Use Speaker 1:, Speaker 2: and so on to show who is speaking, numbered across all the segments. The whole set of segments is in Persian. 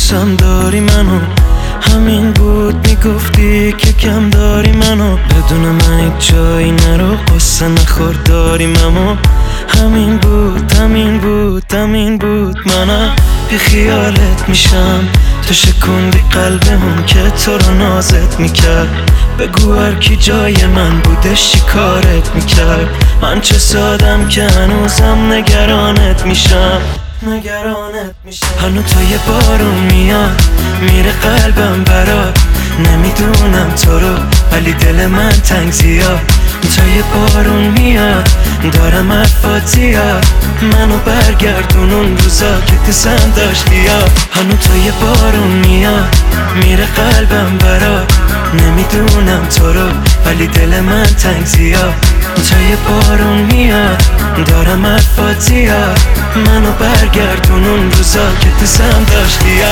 Speaker 1: دوستم داری منو، همین بود میگفتی که کم داری منو. بدون من هیچ جایی نرو، قصه نخور داریم اما همین بود همین بود همین بود. منم بی خیالت میشم، تو شکوندی قلبم که تو رو نازت میکرد. بگو هر کی جای من بودش چی کارت میکرد. من چه سادم که هنوزم نگرانت میشم. هنو تا یه بارون میاد میره قلبم برات. نمیدونم تو رو ولی دل من تنگ زیاد. تا یه بارون میاد دارم حرفات زیاد. منو برگردون اون روزا که دوستم داشتی یا. هنو تا یه بارون میاد میره قلبم برات. نمیدونم تو رو ولی دل من تنگ زیاد. تا یه بارون میاد دارم حرفات زیاد. منو برگردون اون روزا که دوستم داشتی یا.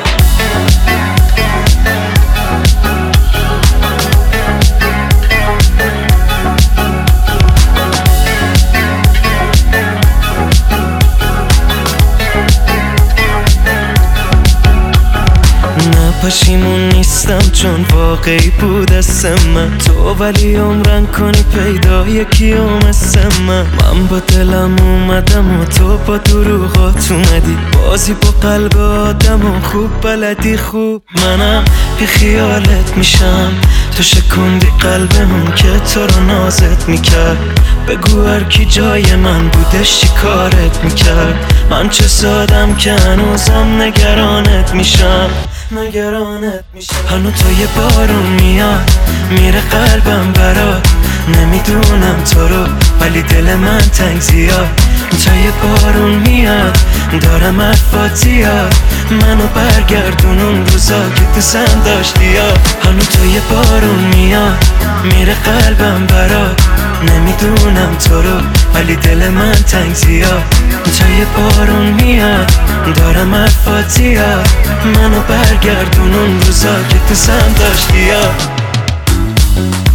Speaker 1: پشیمون نیستم چون واقعی بود اسم من تو، ولی عمرن کنی پیدا یکی مثل من. من با دلم اومدم و تو با دروغات اومدی. بازی با قلب آدم و خوب بلدی خوب. منم بی خیالت میشم، تو شکوندی قلبم که تو رو نازت میکرد. بگو هر کی جای من بودش چی کارت میکرد. من چه سادم که هنوزم نگرانت میشم. هنو تا یه بارون میاد میره قلبم برات. نمیدونم تو رو ولی دل من تنگ زیاد. تا یه بارون میاد دارم حرفات زیاد. منو برگردون اون روزا که دوستم داشتی یا. هنو تا یه بارون میاد میره قلبم برات. نمیدونم تو رو ولی دل من تنگ زیاد. تا یه بارون میاد دارم حرفات زیاد. منو برگردون اون روزا که دوستم داشتی یا.